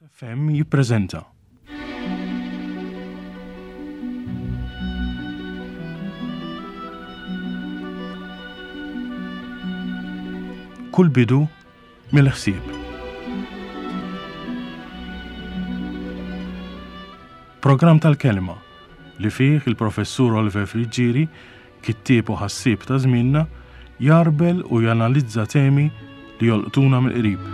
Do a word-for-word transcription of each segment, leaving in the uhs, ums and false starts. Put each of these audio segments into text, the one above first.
F M jippreżenta. Kull bidu mill-ħsieb. Programm tal-kelma li fih il-professur Oliver Friġġieri, kittieb u ħassieb ta' żmienna, jarbel u janalizza temi li jolqtuna mill-qrib.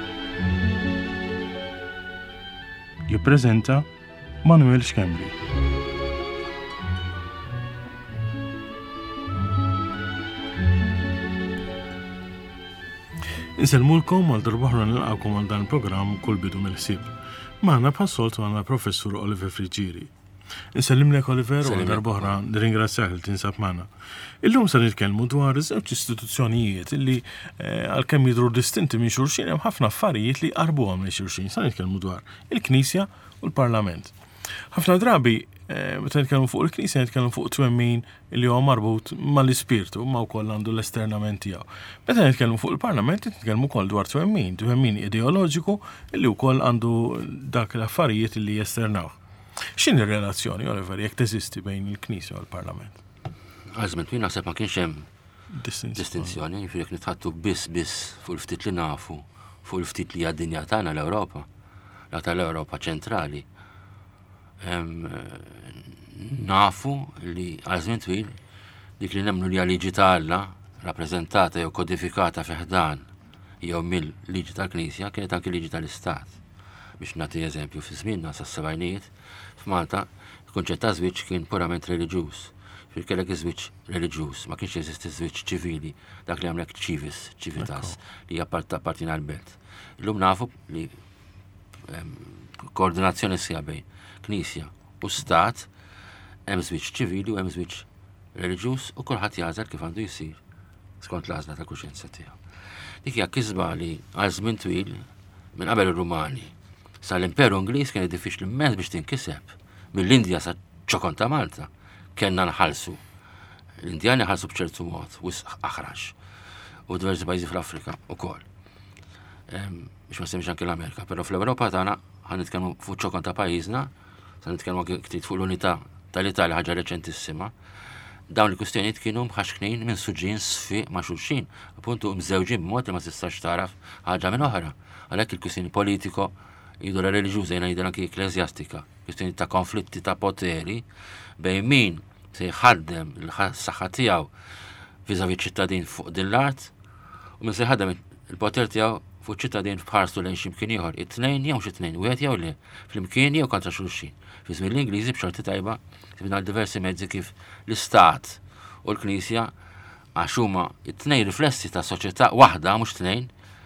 Jippreżenta Manuel Xkembri. Inselmulkom għal darbaħra nilqakom għal dan il-programm Kull bidu mill-ħsieb. Magħna bħas-soltu għandna professur Oliver Friġġieri. Insellimlek Oliver u għal darbaħra nirringrazzjak li tinsab magħna. Illum se nitkellmu dwar iż-żewġ istituzzjonijiet illi għalkemm jidhru distinti minn xulxin hemm ħafna affarijiet li qarbuhom minn xulxin. Se nitkellmu dwar il-Knisja u l-Parlament. Ħafna drabi meta nitkellmu fuq il-Knisja nitkellmu fuq twemmin li huwa marbut mal-ispirtu ma wkoll għandu l-esternament tiegħu. Meta nitkellmu fuq il-Parlament nitkellmu wkoll dwar twemmin, twemmin ideoloġiku li wkoll għandu dak l-affarijiet li jesternaw. X'inhi r-relazzjoni, Oliver, jekk teżisti bejn il-Knisja u l-Parlament? Għażment twil naħseb ma kienx hemm distinzjoni, jiġifieri jekk nitħattu biss biss fuq il-ftit li nafu, fuq il-ftit li għad-dinja tagħna l-Ewropa, la tal-Ewropa ċentrali. Nafu li għażment twil dik li nemmnu li għal-liġi ta' Alla rappreżentata jew kodifikata fi ħdan jew mill-liġi tal-Knisja kienet anke liġi tal-Istat. Biex nagħti eżempju fi żmienna sas-sebgħinijiet f'Malta, il-kunċett ta' żwieġ kien purament reliġjuż. Fil kellek iż-żwieġ reliġjuż, ma kienx jeżisti żwieġ ċivili, dak li għamlek ċivis, ċivitas, li hija appartina għall-belt. Illum nafu li koordinazzjoni sija bejn Knisja u Stat hemm żwieġ ċivili u hemm żwieġ reliġjuż u kulħadd jażel kif għandu jsir skont l-għażla tal-kuxjenza tiegħu. Dik hija kisba li għal żmien twil minn qabel ir-Rumani sal-Imperu Ingliż kien diffiċli immens biex tinkiseb mill-Indja sa ċokon ta' Malta. Kenna nħallsu. L-Indjani ħallsu b'ċertu mod, wisq aħrax. U diversi pajjiżi fl-Afrika wkoll. Biex ma semmix anke l-Amerika, però fl-Ewropa tagħna ħan nitkellmu fuq ċokon ta' pajjiżna, se nitkellmu ktit fuq l-unità tal-Italja ħaġa reċentissima. Dawn il-kwistjonijiet kienu mħaxknin minn suġġin sfiq ma' xulxin, appuntu mżewġin b'mod li ma tistax taraf ħaġa minn oħra. Għalhekk il-kwistjoni politiko jidu reliġjuża jiena jidher anke ekklesjastika, kwistjoni ta' konflitti ta' poteri bejn min se jħaddem il-saħħa tiegħu viżavi ċittadin fuq din l-art u min se jħaddem il-poter tiegħu fuq ċittadin f'ħarsu lejn x'imkien ieħor. It-tnejn jew xi tnejn, wieħed jew le, flimkien jew kontra xulxin. Fi żmien l-Ingliżi b'xorti tajba sibna diversi mezzi kif l-Istat u l-Knisja għax huma it-tnejn riflessi ta' soċjetà waħda mhux tnejn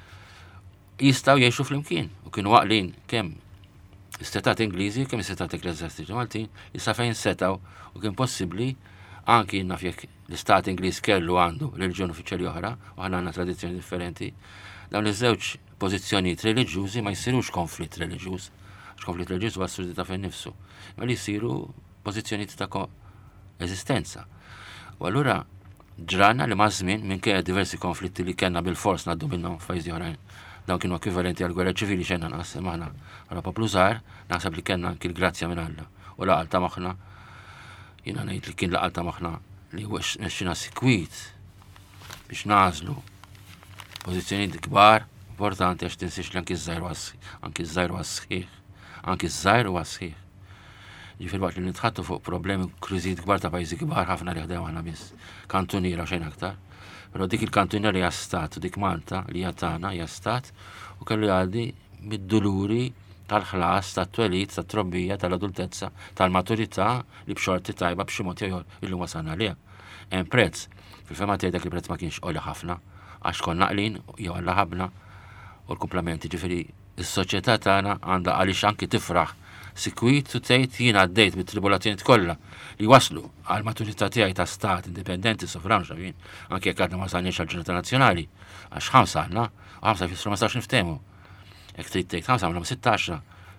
jistgħu jgħixu flimkien u kienu waqlin kemm is-setat Ingliżi kemm is-setat ekklesjastiċi Maltin issa fejn setgħu u kien possibbli anki naf jekk l-Istat Ingliż kellu għandu reliġjoni uffiċjali oħra u aħna għandna tradizzjoni differenti. Dawn iż-żewġ pożizzjonijiet reliġjużi ma jsirux konflitt reliġjuż, għax konflitt reliġjuż huwa assurdità fejn nifsu, ma li jsiru pożizzjonijiet ta' koeżistenza. U allura ġranna li ma' żmien minkejja diversi konflitti li kellna bil-fors ngħaddu minnhom f'pajjiżi oħrajn. Dawn kienu ekwivalenti għal gwerra ċivili xejna naħseb aħna bħala poplu żgħar naħseb li kellna anki l-grazzja minn Alla u laqal ta' maħna jiena ngħid li kien laqal ta' maħna li mexxina sikwit biex nażlu pożizzjonijiet kbar importanti għax tinsiex li anki żgħir anki żgħir huwa sħiħ, anki żgħir huwa sħiħ. Ġifier waqt li nitħattu fuq problemi kriżijiet kbar ta' pajjiżi kbar ħafna li ħdew aħna biss kantuniera xejn aktar. Però dik il-kantuniera hija Stat u dik Malta li hija tagħna hija Stat u kellu jgħaddi mid-duluri tal-ħlas, tat-twelid, tat-trobbija, tal-adultezza, tal-maturità li b'xorti tajba b'xi mod jew illum wasalna għaliha. Hemm prezz. Fil-fema tgħidek li prezz ma kienx qoli ħafna għax konna qlin jew alla ħabna u l-kumplementi ġifieri is-soċjetà tagħna għandha għaliex anki tifraħ sikwit u tgħid jiena għaddejt bit-tribulazzjonijiet kollha li waslu għal maturità tiegħi ta' stat indipendenti sovran x'avin anke jekk għadna ma salniex għall-ġurnata nazzjonali għax ħamsa għandna u ħamsa jfissru ma stax niftehmu. Jekk trid tgħid ħamsa għamilhom sittax.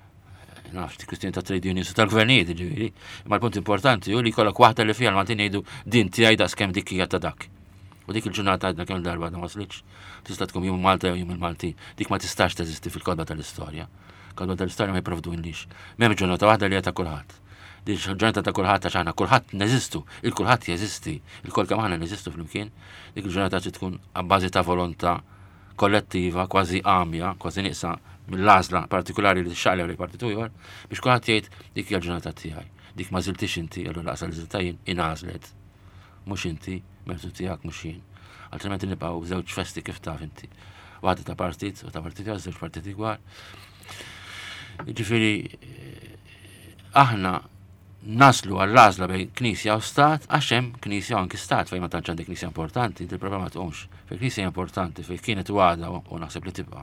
Nafx dik kwistjoni ta' trade unions u tal-gvernijiet ġifieri, imma l-punt importanti hu li jkollok waħda li fiha l-Maltin jgħidu din tiegħi daqskemm dik hija ta' dak. U dik il-ġurnata għadna kemm darba ma waslitx tista' tkun jum Malta jew jum il-Maltin. Dik ma tistax teżisti fil-kodba tal-istorja. kadwa tal-istorja ma jipprovdunlix. M'hemm ġurnata waħda li ta' kulħadd. Di ġurnata ta' kulħadd għax aħna kulħadd neżistu, il-kulħadd jeżisti, il-kol kemm aħna neżistu flimkien, dik il-ġurnata trid tkun abbażi ta' volontà kollettiva, kważi għamja, kważi nieqsa mill-għażla partikolari li tixxaqleb li partitu ieħor, biex kulħadd jgħid dik hija l-ġurnata tiegħi. Dik ma żiltix inti, allura laqsa li żilta jien ingħażlet. Mhux inti, mertu tiegħek mhux jien. Altrimenti nibqgħu żewġ festi kif taf inti. Waħda ta' partit u ta' partit ieħor, żewġ partiti gwar. Ġifieri aħna naslu għall-għażla bejn knisja u stat għax hemm knisja u anki stat fejn ma tantx għandek knisja importanti, il-problema tqumx. Fejn knisja importanti fejn kienet għada u naħseb li tibqa'.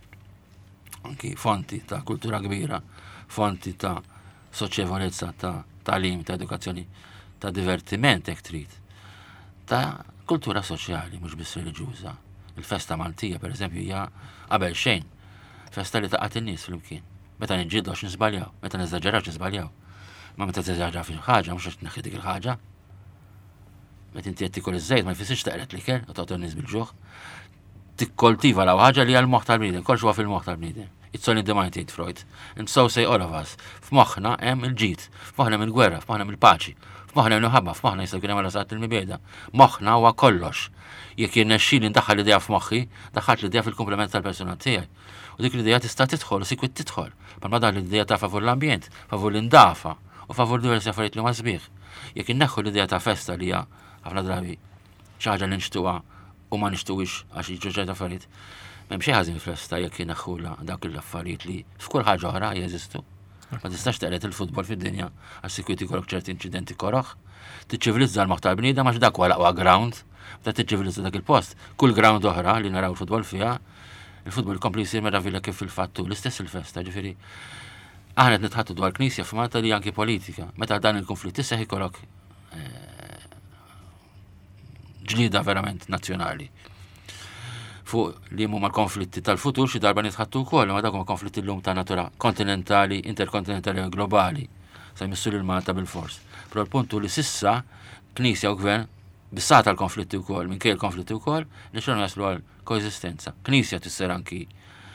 Anki fonti ta' kultura kbira, fonti ta' soċjevolezza, ta' tagħlim, ta' edukazzjoni, ta' divertiment hekk trid, ta' kultura soċjali mhux biss reliġjuża. Il-festa Maltija pereżempju hija qabel xejn festa li taqgħet in-nies flimkien. Meta niġġieldu nisbaljaw, meta neżaġġerawx nisbaljaw. Ma meta teżaġġa fil ħaġa mhux qed neħħi dik il-ħaġa. Meta inti qed tikol iż-żejt ma jfissirx taqret l-ikel u tagħtu n-nies bil-ġuħ. Tikkoltiva law ħaġa li hija l-moħħ tal-bniedem, kolx huwa fil-moħħ tal-bniedem. It's all in the mind, jgħid Freud. And so say all of us. F'moħħna hemm il-ġid, f'moħħna hemm il-gwerra, f'moħħna hemm il-paċi, f'moħħna hemm il-ħabba, f'moħħna jistgħu kien hemm rasat il-mibeda. Moħħna huwa kollox. Jekk jirnexxieli ndaħħal l-idea f'moħħi, daħħalt l-idea fil-komplement tal-persuna tiegħi. U dik l-idea tista' tidħol u sikwit tidħol. Palma dan l-idea ta' favur l-ambjent, favur l-indafa u favur diversi affarijiet li ma sbieħ. Jekk inneħħu l-idea ta' festa li hija ħafna drabi xi ħaġa li nixtuha u ma nixtuwix għax jiġu ċerta affarijiet. M'hemm xi ħażin festa jekk inneħħula dawk l-affarijiet li f'kull ħaġa oħra jeżistu. Ma tistax taqret il-futbol fid-dinja għax sikwit ikollok ċerti inċidenti koroħ. Tiċċivilizza l-moħħ tal-bniedem għax dak huwa l-aqwa ground. Meta tiċċivilizza dak il-post, kull ground oħra li naraw il-futbol fiha, il-futbol kompli jsir meraviglia kif il-fattu l-istess il-festa, ġifieri. Aħna qed nitħattu dwar knisja f'Malta li anke politika. Meta dan il-konflitt isseħ ikollok ġlieda verament nazzjonali. Fuq li huma l-konflitti tal-futur xi darba nitħattu wkoll, ma dak huma konflitti llum ta' natura kontinentali, interkontinentali u globali. Se jmissu lil Malta bil-fors. Però l-puntu li sissa knisja u gvern bissata l-konflitti wkoll, minkejja l-konflitti wkoll, li xorna jaslu għal koeżistenza. Knisja tisser anki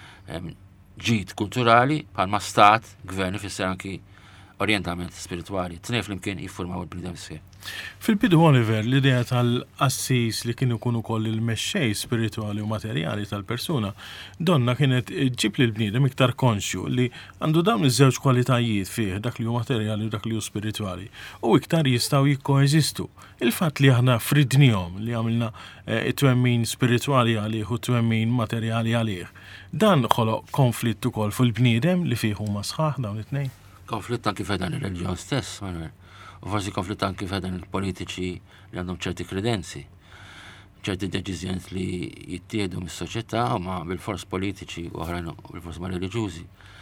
ġid kulturali, palma stat, gvern ifisser anki orientament spirituali. Tnejn flimkien jiffurmaw il-bniedem sfier. Fil-bidu Oliver, l-idea tal-assis li kienu kunu koll il-mexxej spirituali u materjali tal-persuna, donna kienet ġib li l-bniedem iktar konxju li għandu dawn iż-żewġ kwalitajiet fih, dak li hu materjali u dak li hu spirituali, u iktar jistgħu jikkoeżistu. Il-fatt li aħna fridnihom li għamilna it-twemmin spirituali għalih u twemmin materjali għalih, dan ħoloq konflitt ukoll fil-bniedem li fih huma sħaħ dawn it-tnejn. Konflitt anki f'dan ir-reġjon stess, Manuel. U forsi konflitt anki f'dan il-politiċi li għandhom ċerti kredenzi, ċerti deċiżjoni li jittieħdu mis-soċjetà ma bil-fors politiċi u oħrajn bil-fors ma reliġjużi.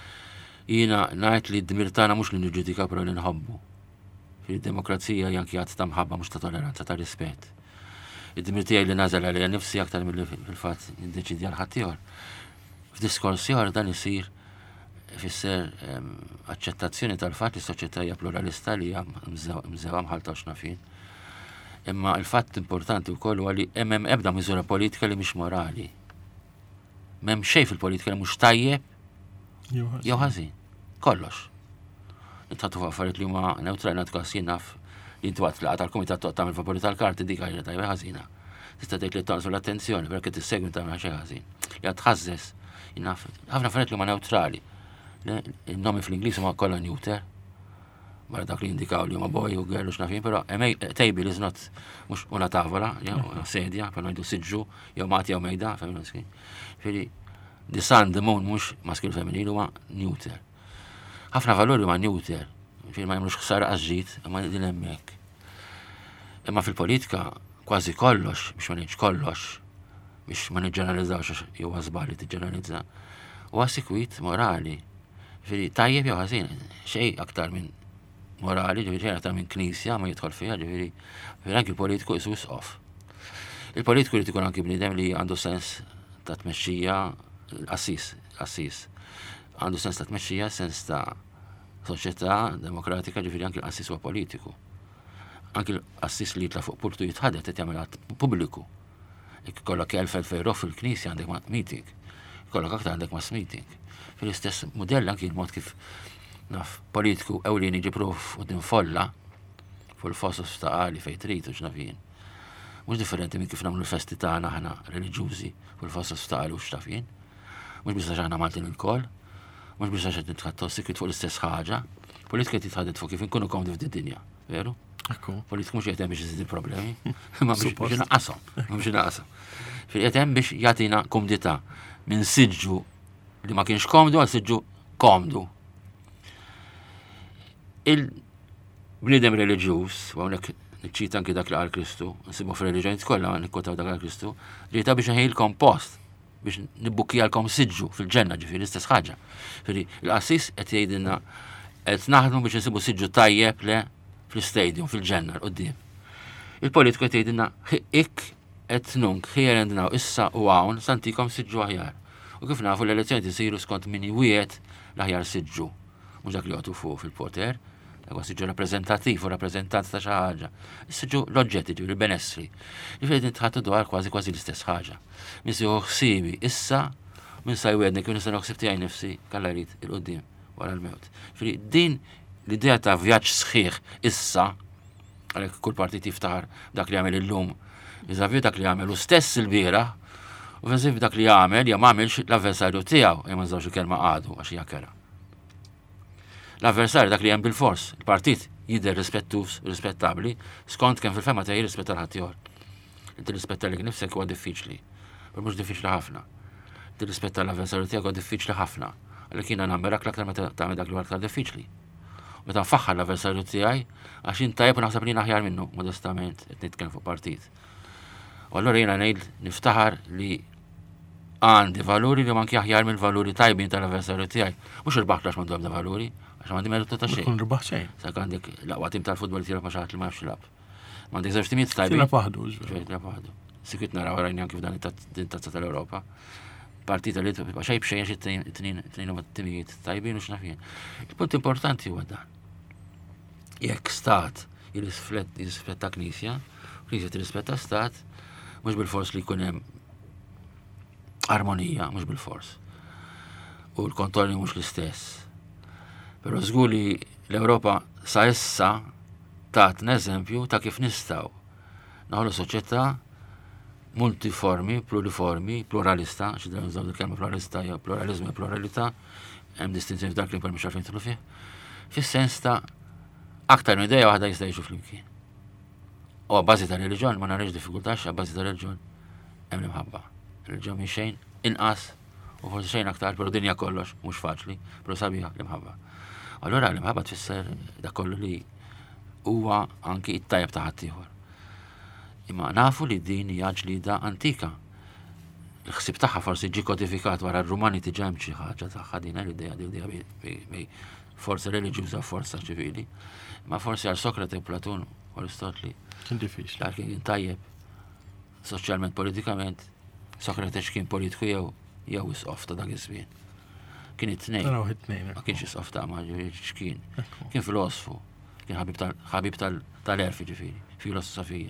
Jiena ngħid li d-dmir tagħna mhux li niġġudika però li nħobbu. Fid-demokrazija janki għad ta' mħabba mhux ta' tolleranza ta' rispett. Id-dmir tiegħi li nażel għalija nnifsi aktar milli fil-fatt niddeċidi għal ħadd ieħor. F'diskors ieħor dan isir fisser aċċettazzjoni tal-fatt li s-soċjetà hija pluralista li hija mżewwa mħalta x'nafin. Imma l-fatt importanti wkoll huwa li hemm ebda miżura politika li mhix morali. M'hemm xejn fil-politika li mhux tajjeb jew ħażin. Kollox. Nitħattu fuq affarijiet li huma neutrali nagħtuk naf li inti waqt tlaqgħa tal-kumitat toqgħod tagħmel vapuri tal-karti dik ħaġa tajba ħażina. Tista' tgħid li taqsu l-attenzjoni perché tissegwi tagħmel xi ħażin. Ja tħażżes. Ħafna affarijiet li huma neutrali. Il-nomi fl-Ingliż huma kollha neuter. Mara dak li indikaw li huma boy u girl u x'nafin, però table is not mhux una tavola, jew sedja, per ngħidu siġġu, jew magħti jew mejda, femmin skin. Ġifieri the sun, the moon mhux maskil femminil huwa neuter. Ħafna valuri huma neuter, ġifieri ma jagħmlux ħsara għaż-ġid, imma din hemmhekk. Imma fil-politika kważi kollox, biex ma ngħidx kollox, biex ma niġġeneralizzawx jew żball li tiġġeneralizza, huwa sikwit morali. Ġifieri tajjeb jew ħażin, xejn aktar minn morali, ġifieri aktar minn knisja ma jidħol fiha, ġifieri anke il-politiku isu off. Il-politiku li tkun anke bniedem li għandu sens ta' tmexxija, assis, assis. Għandu sens ta' tmexxija, sens ta' soċjetà demokratika, ġifieri anke l-assis huwa politiku. Anke l-assis li jitla' fuq pultu jitħadet qed jagħmel pubbliku. Jekk ikollok elf elf euro fil-knisja għandek meeting. tkollok aktar għandek mass meeting. Fil-istess modell anki il-mod kif naf politiku ewlieni ġibru f'qudiem folla fuq il-fosos ta' qali fejn trid u x'nafin. Mhux differenti minn kif nagħmlu l-festi tagħna aħna reliġjużi fuq il-fosos ta' qali u x'nafin. Mhux biex aħna Maltin il-koll, mhux biex għax qed nitħattu sikrit fuq l-istess ħaġa. Politika titħadet fuq kif inkunu komdi f'did-dinja, veru? Politika mhux qed hemm biex iżid il-problemi, ma biex inqashom, ma biex inqashom. Qed hemm biex jagħtina komdità minn siġġu li ma kienx komdu għal siġġu komdu. Il-bniedem reliġjuż, u hawnhekk niċċita anke dak li qal Kristu, nsibu fir-reliġjonijiet kollha nikkotaw dak għal Kristu, ġieta biex neħilkom post biex nibbukkijalkom siġġu fil-ġenna ġifieri l-istess ħaġa. Ġifieri l-qassis qed jgħidilna qed naħdmu biex nsibu siġġu tajjeb le fl-istadium fil-ġenna l-qudiem. Il-politiku qed jgħidilna hekk qed nunk here and now issa u hawn santikom siġġu aħjar. U kif nafu l-elezzjoni isiru skont min wieħed l-aħjar siġġu. Mhux dak li jgħodu fuq fil-poter, dak siġġu rappreżentattiv u rappreżentant ta' xi ħaġa. Is-siġġu l-oġġetti ġifieri l-benessri. Jifieri nitħattu dwar kważi kważi l-istess ħaġa. Misiju ħsibi issa minn sa jwedni kif nista' noħsib tiegħi nifsi kalla jrid il-qudiem wara l-mewt. Jifieri din l-idea ta' vjaġġ sħiħ issa għalhekk kull partit jiftaħar dak li jagħmel illum iżavi dak li jagħmel u stess il-bieraħ u fensiv dak li jagħmel jew m'għamilx l-avversarju tiegħu jew ma nżawx il-kelma għadu għax hija kera. L-avversarju dak li hemm bil-fors, il-partit jidher rispettus, rispettabbli, skont kemm fil-fema ta' jirrispetta l-ħadd ieħor. Tirrispetta lek nifsek huwa diffiċli, però mhux diffiċli ħafna. Tirrispetta l-avversarju tiegħek huwa diffiċli ħafna, għalhekk jiena nagħmilek l-aktar meta tagħmel dak li huwa aktar diffiċli. Meta nfaħħar l-avversarju tiegħi għax intajjeb u naħseb li aħjar minnu modestament qed nitkellem fuq partit. U allura jiena ngħid niftaħar li għandi valuri li manki aħjar mill-valuri tajbin tal-avversarju tiegħi. Mhux irbaħ għax m'għandhom valuri, għax m'għandi meritu ta' xejn. Kun rbaħ xejn. Sak għandek l-aqwa tim tal-futbol tiegħek ma xi ħadd li ma jafx jilgħab. M'għandek żewġ timijiet tajbin. Tilab waħdu, tilab waħdu. Sikwit naraw rajni anke f'dan it-tazza tal-Ewropa. Partita li xejn b'xejn xi tnejn huma timijiet tajbin u x'nafien. Il-punt importanti huwa dan. Jekk stat jirrispetta knisja, knisja tirrispetta stat, mhux bil-fors li jkun hemm armonija, mhux bil-fors. U l-kontrolli mhux l-istess. Però żgur li l-Ewropa sa issa tatna eżempju ta' kif nistgħu naħlu soċjetà multiformi, pluriformi, pluralista, xi dan nżaw il-kelma pluralista jew pluralizmu jew pluralità, hemm distinzjoni f'dak li mhux għalfejn tidħlu fih. Fis-sens ta' aktar minn idea waħda jista' jgħixu flimkien. U għabbażi ta' reliġjon ma narax diffikultax, għabbażi ta' reliġjon hemm l-imħabba. Reliġjon minn xejn inqas u forsi xejn aktar, però dinja kollox mhux faċli, però sabiħa l-imħabba. Allura l-imħabba tfisser dak kollu li huwa anki it-tajjeb ta' ħadd ieħor. Imma nafu li din hija ġlida antika. Il-ħsieb tagħha forsi ġie kodifikat wara r-Rumani tiġa hemm xi ħaġa tagħha din l-idea l-idea bej forza reliġjuża u forza ċivili. Ma forsi għal Sokrate, Platun u Aristotli kien diffiċli. Dak kien tajjeb soċjalment politikament, Sokrate x'kien politiku jew jew is-qof ta' dak iż-żmien. Kien it-tnejn. Naraw it-tnejn. Ma kienx is-qof ta' ma x'kien. Kien filosofu, kien ħabib tal-erfi ġifieri, filosofija.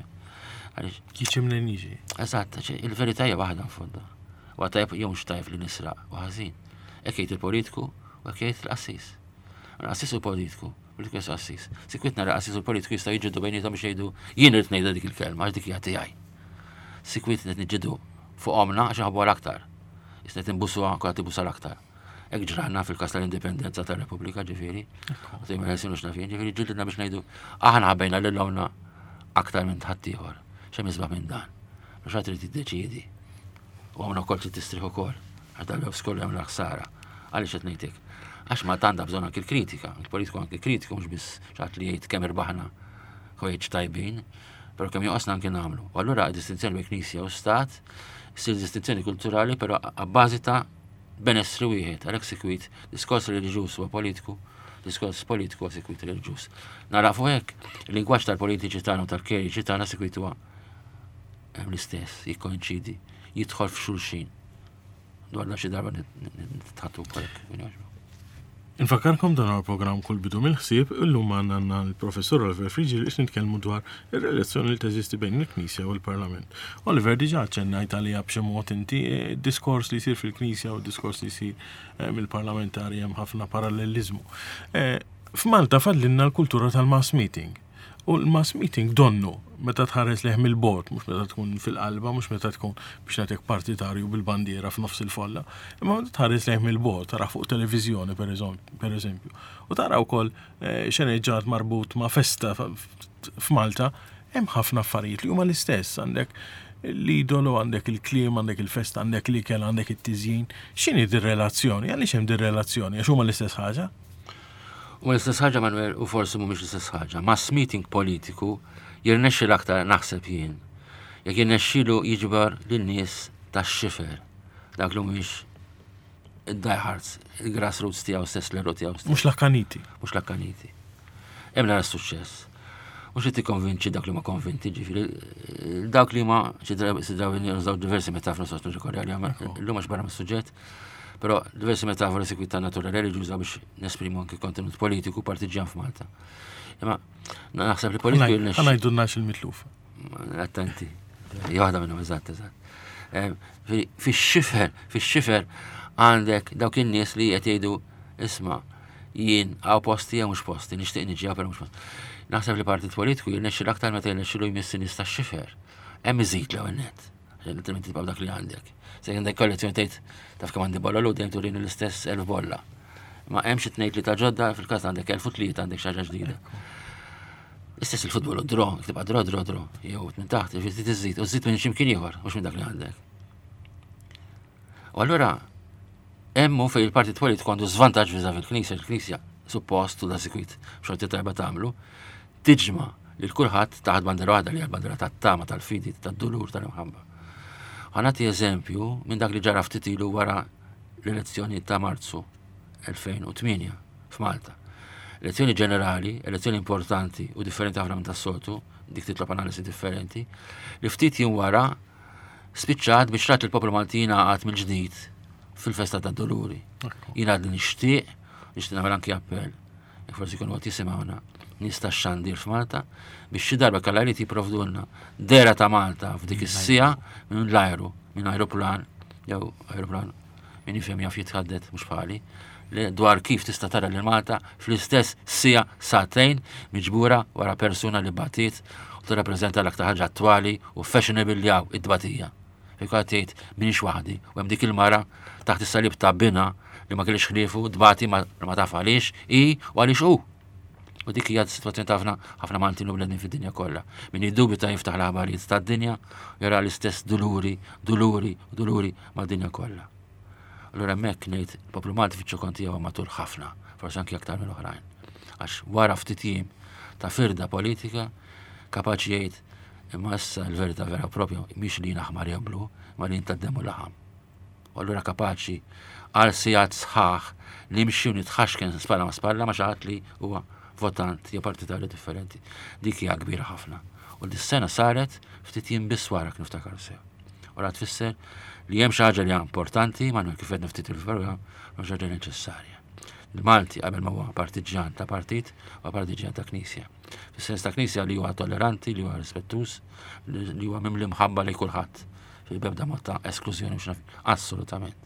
Kiċimlen jiġi. Eżatt, il-verità hija waħda nfodda. Huwa tajjeb jew mhux tajjeb li nisraq u ħażin. Hekk jgħid il-politiku u hekk jgħid l-qassis. L-qassis u l-politiku, politiku jew qassis. Sikwit nara qassis u l-politiku jistgħu jiġġieldu bejniethom biex jgħidu jien irid ngħidha dik il-kelma għax dik hija tiegħi. Sikwit qed niġġieldu fuqhomna għax inħobbuha l-aktar. Issa qed inbusuha kont tibusa l-aktar. Hekk ġraħna fil-każ tal-indipendenza tar-Repubblika ġifieri. U tgħid ma ħelsinu x'nafin, ġifieri ġġielidna biex ngħidu aħna ħabbejna lil hawna aktar minn ħadd ieħor. Xem jizbaħ minn dan, biex għatri t-deċidi. U għamna kol t-tistriħu kol, għadda l-għab għamla ħsara. Għalli xet nejtek, għax ma tanda bżon anki l-kritika, il-politiku anki l-kritiku, mux bis ċat li jgħid kemm irbaħna kħojċ tajbin, pero kemm joqosna anki namlu. U għallura distinzjoni bej knisja u stat, sil distinzjoni kulturali, pero għabbażi ta' benessri wieħed, għalek sikwit, diskors reliġjuż u politiku, diskors politiku u sikwit reliġjuż. Narafu hekk, il-lingwaġġ tal-politiċi tagħna u tal-keriċi tagħna sikwit huwa hemm l-istess, jikkoinċidi, jidħol f'xulxin. Dwar xi darba nitħattu wkoll. Infakkarkom dan għal-program kull bidu mill-ħsieb, illum għandna l-professor Oliver Frigieri biex nitkellmu dwar ir-relazzjoni li teżisti bejn il-Knisja u l-Parlament. Oliver diġà ċennajt għalija b'xi mod inti diskors li jsir fil-Knisja u diskors li jsir mill-parlamentari hemm ħafna parallelizmu. F'Malta fallinna l-kultura tal-mass meeting. U l-mass meeting donnu, meta tħares leħ mill-bord, mux meta tkun fil-qalba, mux meta tkun biex natek partitarju bil-bandiera f'nofs il-folla, imma meta tħares leħ mill-bord, tara fuq televizjoni per eżempju. U tara wkoll xenejġat marbut ma' festa f'Malta, hemm ħafna affarijiet li huma l-istess, għandek l-idolo, għandek il-kliem, għandek il-festa, għandek l-ikel, għandek it-tiżjin. X'inhi dir-relazzjoni? Għaliex hemm dir-relazzjoni? Għax huma l-istess ħaġa? U l-istess ħaġa Manuel, u forsi mhumiex l-istess ħaġa. Mass meeting politiku jirnexxi l-aktar naħseb jien. Jekk jirnexxilu jiġbar lin-nies tax-xifer. Dak li mhumiex id-diehards, il-grassroots tiegħu stess, l-ero tiegħu stess. Mhux l-akkaniti. Mhux l-akkaniti. Hemm nara suċċess. Mhux qed tikkonvinċi dak li ma konvinti, ġifieri dawk li ma sidraw jinżaw diversi metafori soċjokulturali, illum għax barra mis-suġġett. Però diversi metafori sikwit ta' natura reliġjuża biex nesprimu anke kontenut politiku partiġjan f'Malta. Imma naħseb li politiku jirnex. Ħana jdurnax il-mitlufa. Attenti. Jaħda minnhom eżatt eżatt. Fix-xifer, fix-xifer għandek dawk in-nies li qed jgħidu isma' jien għaw posti jew mhux posti, nixtieq niġi però mhux posti. Naħseb li partit politiku jirnexxi l-aktar meta jirnexxilu jmissi nies tax-xifer. Hemm iżid l-ewwel nett. Għaxin il-trimenti tibgħu dak li għandek. Se għandek kollezzjoni tgħid taf kemm għandi bolla lud dejjem turini l-istess elf bolla. Ma hemm xi tnejn li ta' ġodda fil-każ għandek elf u tlieta għandek xi ħaġa ġdida. Istess il-futbol u dro, tibqa' dro dro dro, jew minn taħt, jiġri tiżid, u żid minn x'imkien ieħor, mhux minn dak li għandek. U allura hemm fejn il-partit politiku għandu żvantaġġ viżavi l-Knisja, il-Knisja suppost u da sikwit xorti tajba tagħmlu, tiġma' lil kulħadd taħt bandera waħda li hija l-bandera tat-tama tal-fidi, tad-dulur tal-imħabba. Ħanati eżempju minn dak li ġara ftit ilu wara l-elezzjoni ta' Marzu elfejn u tminja f'Malta. Elezzjoni ġenerali, elezzjoni importanti u differenti ħafna minn tas-soltu, dik titlob analisi differenti, li ftit jiem wara spiċċat biex rat il-poplu Maltin għad mill-ġdid fil-festa tad-Doluri. Jien għadni nixtieq, nixtieq nagħmel anke appell, jekk forsi jkunu qed jisimgħuna nies tax-xandir f'Malta biex xi darba kellha jrid jipprovdulna dera ta' Malta f'dik is-sija minn l-ajru, minn ajruplan, jew ajruplan min jifhem jaf jitħaddet mhux bħali, dwar kif tista' tara lil Malta fl-istess sija satejn miġbura wara persuna li batiet u tirrappreżenta l-aktar ħaġa attwali u fashionable li hawn id-dbatija. Fejn qed tgħid minix waħdi u hemm dik il-mara taħt is-salib ta' bina li ma kellix ħliefu dbati ma taf għaliex i u għaliex hu. U dik hija sitwazzjoni tafna ħafna Maltin u bledin fid-dinja kollha. Min jiddubita jiftaħ l-aħbarijiet tad-dinja jara l-istess duluri, duluri, duluri mad-dinja kollha. Allura hemmhekk ngħid il-poplu Malti fiċ-ċokon tiegħu matul ħafna, forsi anke aktar minn oħrajn. Għax wara ftit jiem ta' firda politika kapaċi jgħid imma issa l-verità vera propju mhix li aħmar jew blu, ma li ntaddemu laħam. U allura kapaċi għal sigħat sħaħ li mxiju nitħaxken spalla ma spalla ma xi ħadd li huwa votant jew partitarju differenti. Dik hija kbira ħafna. U dis-sena saret ftit jiem biss wara kif niftakar sew. Ora tfisser li hemm xi ħaġa li hija importanti, ma kif qed niftit il-program, ma xi ħaġa neċessarja. Il-Malti qabel ma huwa partiġjan ta' partit huwa partiġjan ta' Knisja. Fis-sens ta' Knisja li huwa tolleranti, li huwa rispettuż, li huwa mimli mħabba lejn kulħadd. Fil-bebda mod ta' esklużjoni mhux assolutament.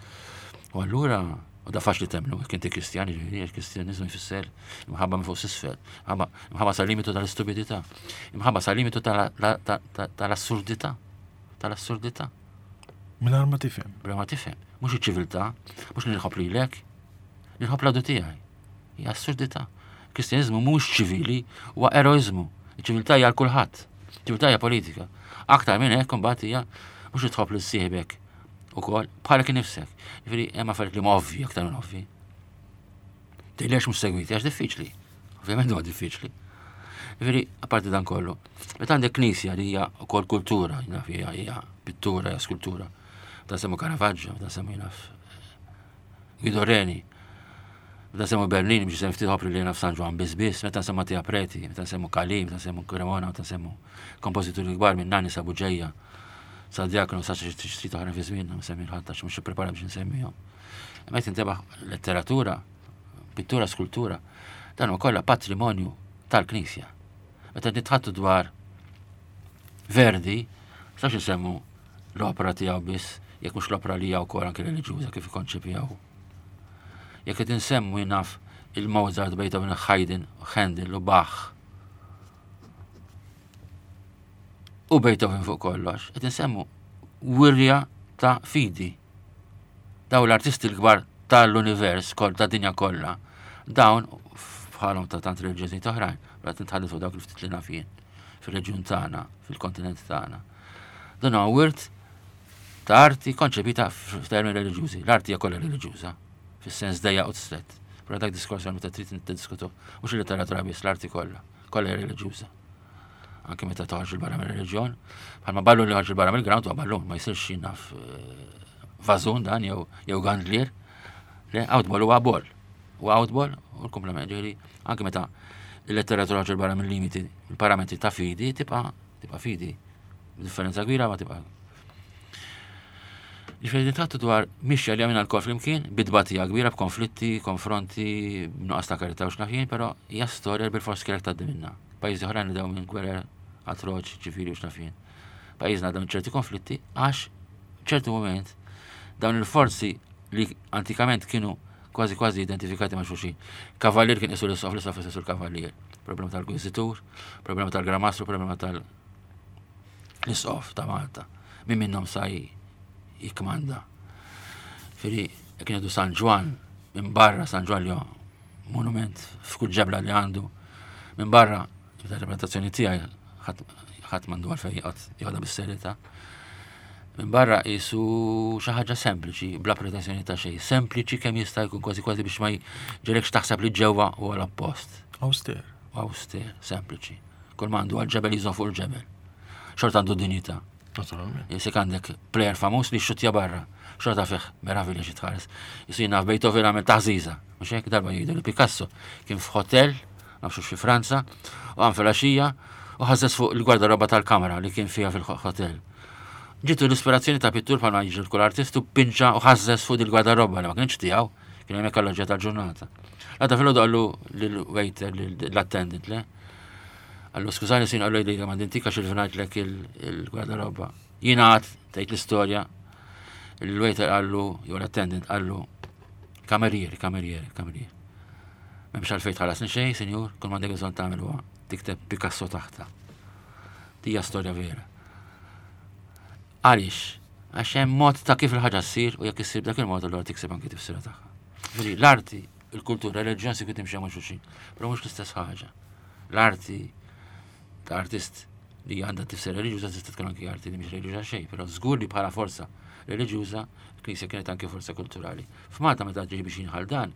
U allura u da faċli temlu, jekk inti Kristjani, il-Kristjanizmu jfisser imħabba minn fuq s'isfel, imħabba sa limitu tal-istupidità, imħabba sa limitu tal-assurdità, tal-assurdità. Mingħajr ma tifhem. Bra ma tifhem, mhux iċ-ċiviltà, mhux li nħobb lilek, li nħobb l-għadu tiegħi. Hija assurdità. Kristjanizmu mhux ċivili, huwa eroiżmu. Iċ-ċiviltà hija għal kulħadd. Iċ-ċiviltà hija politika. Aktar minn hekk imbagħad hija mhux li tħobb lil sieħbek ukoll bħalek innifsek. Jiġifieri hemm affarijiet li ma ovvji aktar minn ovvji. Tgħidlex mhux segwiti għax diffiċli. Ovvjament huwa diffiċli. Jiġifieri apparti dan kollu. Meta għandek Knisja li hija wkoll kultura, naf hija hija pittura, hija skultura. Meta semmu Caravaggio, meta semmu naf Guido Reni, meta semmu Bernini biex sem ftit ħopri li naf San Ġwan biss, meta semmu Mattia Preti, meta semmu Kalim, meta semmu Cremona, meta semmu kompożituri kbar minn Nanni Sabuġejja, sa Diakono sa xi trid oħra fi żmien, ma semmi ħadd għax mhux ipprepara biex nsemmihom. Meta intebaħ letteratura pittura, skultura, dan huwa kollha patrimonju tal-Knisja. Meta nitħattu dwar Verdi, sax isemmu l-opera tiegħu biss, jekk mhux l-opera li hija wkoll anke reliġjuża kif ikkonċepjaw. Jekk qed insemmu jinaf il-Mozart, Beethoven, Haydn, Handel u Bach. U Beethoven fuq kollox, qed insemmu wirja ta' fidi. Daw l-artisti l-kbar tal-univers, kol ta' dinja kollha, dawn bħalhom ta' tant reliġjoni oħrajn, bħala tintħallu fuq dawk li ftit li nafjien fil-reġjun tagħna, fil-kontinent tagħna. Dan huwa wirt ta' arti konċepita f'termini reliġjużi. L-arti hija kollha reliġjuża, fis-sens dejja u strett. Però dak diskors meta trid tiddiskutu mhux il-letteratura biss, l-arti kollha, kollha hija reliġjuża. Anke meta toħroġ il-barra mir-reliġjon, bħalma ballu li ħarġ il-barra mill-ground huwa ballun, ma jsirx jinaf vażun dan jew jew gandlier. Le, outball huwa ball. Huwa outball u l-komplement ġieli anke meta il-letteratura ħarġ il-barra mill-limiti, il-parametri ta' fidi tibqa' tibqa' fidi. Differenza kbira ma tibqa'. Ġifieri nitħattu dwar mixja li għamilna l-kol flimkien, bidbatija kbira b'konflitti, konfronti, b'nuqqas ta' karità u x'nafjien, però hija storja li bil-fors kienet tgħaddi minnha. Pajjiżi oħrajn li dew minn gwerer atroċi ġifieri u x'nafjien. Pajjiżna għadha minn ċerti konflitti għax ċertu moment dawn il-forzi li antikament kienu kważi kważi identifikati ma' xulxin. Kavallier kien isu l-isof, l-isof isu l-kavallier. Problema tal-Gwiżitur, problema tal-Gramastru, problema tal- l-isof ta' Malta. Min minnhom sa jikmanda. Firri, kien għadu San Ġwan, minn barra San Ġwan li monument f'kull ġebla li għandu, minn barra, l-interpretazzjoni tiegħi ħadd mandu għalfejn jgħodha bis-serjetà. Minn barra jisu xi ħaġa sempliċi, bla pretenzjoni ta' xejn, sempliċi kemm jista' jkun kważi kważi biex ma jġelekx taħseb li ġewwa huwa l-oppost. Awster. Awster, sempliċi. Kull mandu għal-ġebel jiżomm fuq il-ġebel. Xort għandu dinjità. Naturalment. Jisek għandek plejer famus li xutja barra, xorta fih meravilja xi tħares. Jisu jina f'Beethoven għamel taħżiża, mhux hekk darba jgħidu li Picasso kien f'hotel, nafxu fi Franza, u għam fil-għaxija u ħażes fuq il-gwardaroba tal-kamera li kien fiha fil-hotel. Ġitu l-ispirazzjoni ta' pittur bħalma jiġi kull artistu pinċa u ħażes fuq il-gwardaroba li ma kienx tiegħu, kien hemm ekoloġija tal-ġurnata. Għadha fil-għodu għallu l-waiter, l-attendant, le? Għallu skużani sin għallu li ma dintika xil-vnaġ lek il-gwardaroba. Jina għad, tajt l-istoria, il-waiter għallu, jew l-attendant għallu, kamerier, kamerier, kamerier. Memx għalfejt ħalas nxej, senjur, kull mandek bżon tamil huwa tikteb Picasso taħta. Tija storja vera. Għalix, għax hemm mod ta' kif il-ħaġa ssir u jekk issir dak il-mod allura tikseb anke tifsira tagħha. L-arti, il-kultura, il-reġjon si kien imxejn ma' xulxin, però mhux l-istess ħaġa. L-arti ta' artist li għandha tifsir reliġjuża tista' tkun anke arti li mhix reliġjuża xejn, però żgur li bħala forza reliġjuża l-Knisja kienet anke forza kulturali. F'Malta meta ġej biex jinħal dan,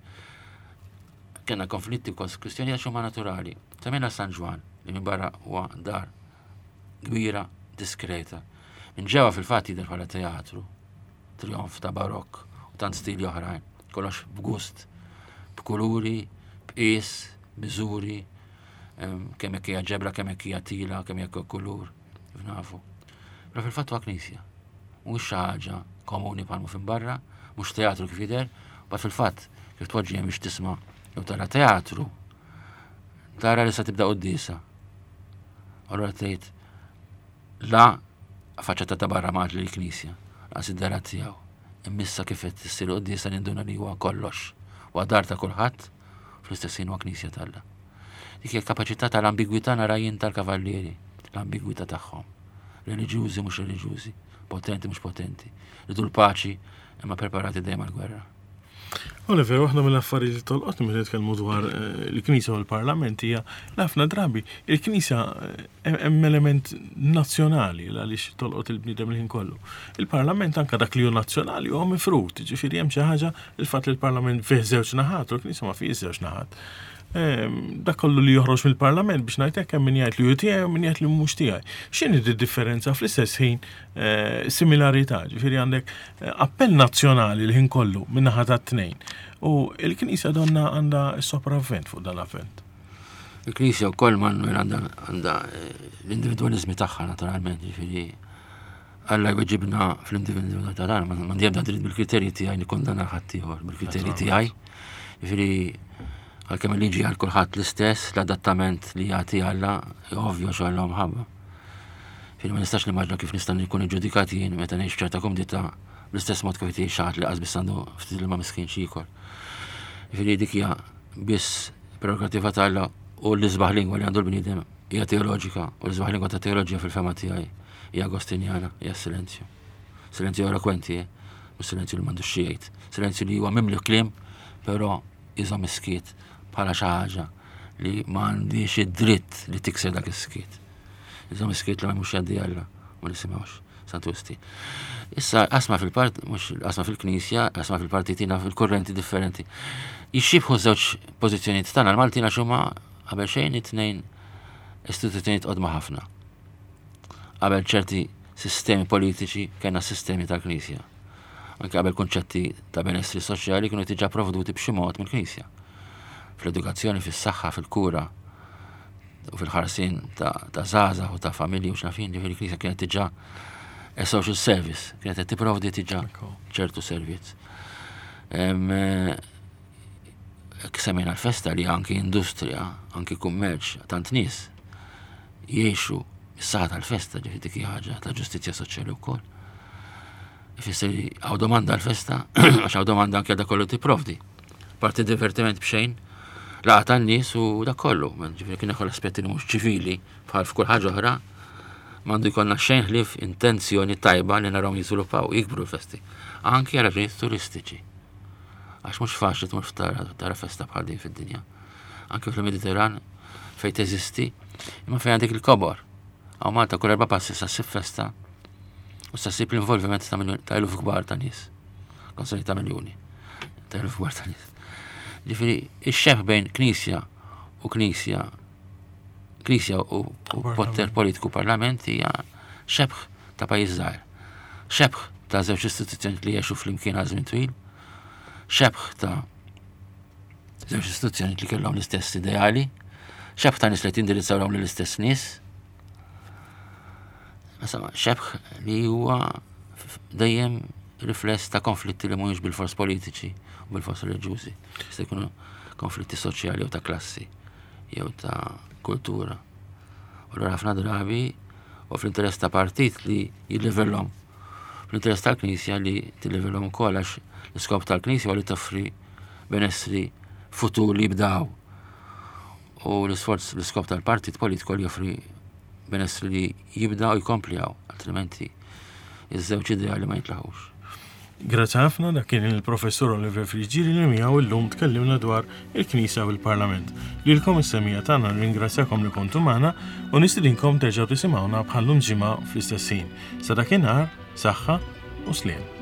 kena konflitti u kwistjonijiet xumma naturali. Semmejna San Ġwan li minn barra huwa dar kbira, diskreta. Minn ġewwa fil-fatt jidher bħala teatru, trionf ta' barokk u tant stili oħrajn, kollox b'gust, b'kuluri, b'qies, miżuri, kemm hekk hija ġebra, kemm hekk hija tila, kemm hekk kulur, kif nafu. Però fil-fatt huwa knisja. Mhux xi ħaġa komuni bħalma fin barra, mhux teatru kif jidher, ma fil-fatt kif tpoġġi hemm biex tisma' jew tara teatru, tara li sa tibda qudiesa. Allura tgħid la faċċata ta' barra maġli l-Knisja, għas id-darat tiegħu. Immissa kif qed issir qudiesa ninduna li huwa kollox, huwa dar ta' kulħadd, fl-istess ħin huwa Knisja talla. Dik hija kapaċità tal-ambigwità nara jien tal-kavallieri, l-ambigwità tagħhom. Reliġjużi mhux reliġjużi, potenti mhux potenti. Ridu l-paċi imma preparati dejjem għall-gwerra. Oliver, waħda mill-affarijiet li tolqotni meta nitkellmu dwar il-Knisja u l-Parlament hija ħafna drabi il-Knisja hemm element nazzjonali għaliex tolqot il-bniedem il-ħin kollu. Il-Parlament anke dak li hu nazzjonali huwa mifrut, ġifieri hemm xi ħaġa il-fatt li l-Parlament fih żewġ naħat u l-Knisja ma fih żewġ naħat. Dak kollu li joħroġ mill-Parlament biex ngħidlek hemm min jgħid li hu tiegħi u min jgħid li mhux tiegħi. X'inhi d-differenza fl-istess ħin similarità, ġifieri għandek appell nazzjonali l-ħin kollu min-naħa tat-tnejn. U l-Knisja donna għandha sopravvent fuq dan l-avvent. Il-Knisja wkoll mannu għandha l-individwaliżmi tagħha naturalment, ġifieri Alla jweġibna fl-individwalità tagħna, ma ndiem da dritt bil-kriterji tiegħi nikkondanna ħadd ieħor bil-kriterji tiegħi. Ġifieri Għalkemm il-liġi għal kulħadd l-istess, l-adattament li jagħti Alla ovvju xogħol mħabba. Fil ma nistax nimmaġna kif nista' nkun iġġudikati jien meta ngħix ċerta komdità bl-istess mod kif jgħid xaħat li qasbis għandu ftit ilma miskin xi jkun. Jiġifieri dik hija biss prerogativa ta' Alla u l-isbaħ lingwa li għandu l-bniedem hija teoloġika u l-isbaħ lingwa ta' teoloġija fil-fema tiegħi hija agostinjana, hija silenzju. Silenzju elokwenti, mhux silenzju li m'għandux xi jgħid. Silenzju li huwa mimli kliem, però iżhom iskiet bħala xi ħaġa li m'għandix id-dritt li tikser dak is-skiet. Iżhom iskiet li ma mhux jgħaddi Alla ma nisimgħux Sant'Usti. Issa asma fil-part, mhux asma fil-Knisja, asma fil-partitina fil-kurrenti differenti. Jixxibħu żewġ pożizzjonijiet tagħna l-Maltina x'huma qabel xejn it-tnejn istituzzjonijiet qodma ħafna. Qabel ċerti sistemi politiċi kellna sistemi tal-Knisja. Anke qabel konċetti ta' benessri soċjali kienu tiġà provduti b'xi mod mill-Knisja. Fl-edukazzjoni, fis-saħħa, fil-kura u fil-ħarsin ta' ta' żgħażagħ u ta' familji u x'nafin, ġifieri l-Knisja kienet tiġà a social service, kienet qed tipprovdi tiġà ċertu servizz. Semmejna l-festa li anki industrija, anki kummerċ, tant nies jgħixu is-saħħa tal-festa, ġifieri dik hija ħaġa ta' ġustizzja soċjali wkoll. Ifisser li hawn domanda l-festa, għax hawn domanda anke dak kollu tipprovdi. Parti divertiment b'xejn, laqa tan-nies u dak kollu, ġifieri kien ukoll aspetti li mhux ċivili bħal f'kull ħaġa oħra, m'għandu jkollna xejn ħlief intenzjoni tajba li narahom jiżviluppaw, jikbru l-festi. Anke għal raġunijiet turistiċi. Għax mhux faċli tmur tara festa bħal din fid-dinja. Anke fil-Mediterran fejn teżisti, imma fejn għandek il-kobor. Għaw Malta kull erba' passi sa ssib festa u sa ssib l-involviment ta' eluf kbar ta' nies. Konsoli ta' miljuni ta' eluf kbar ta' nies. Ġifieri ix-xemm bejn Knisja u Knisja Knisja u poter politiku parlament hija xebħ ta' pajjiż żgħir. Xebħ ta' żewġ istituzzjonijiet li jgħixu flimkien għal żmien twil. Xebħ ta' żewġ istituzzjonijiet li kellhom l-istess ideali. Xebħ ta' nies li tindirizzaw lill-istess nies. Xebħ li huwa dejjem rifless ta' konflitti li mhumiex bil-fors politiċi u bil-fors reliġjużi. Se jkunu konflitti soċjali jew ta' klassi jew ta' kultura. U allura ħafna drabi u fl-interess ta' partit li jillivellhom, fl-interess tal-Knisja li tillivellhom ukoll għax l-iskop tal-Knisja huwa li toffri benessri futur li jibdaw. U l-isforz l-iskop tal-partit politiku li joffri benessri li jibdaw jkomplijaw, altrimenti iż-żewġ ideali ma jitlaħux. Grazzi ħafna, dak kien il-professur Oliver Friġieri li miegħu llum tkellimna dwar il-Knisja u l-Parlament. Lilkom is-semija tagħna nringrazzjakom li kontu magħna u nistidinkom terġgħu tisimgħuna bħallum ġimgħa fl-istess ħin. Sa dakinhar, saħħa u sliem.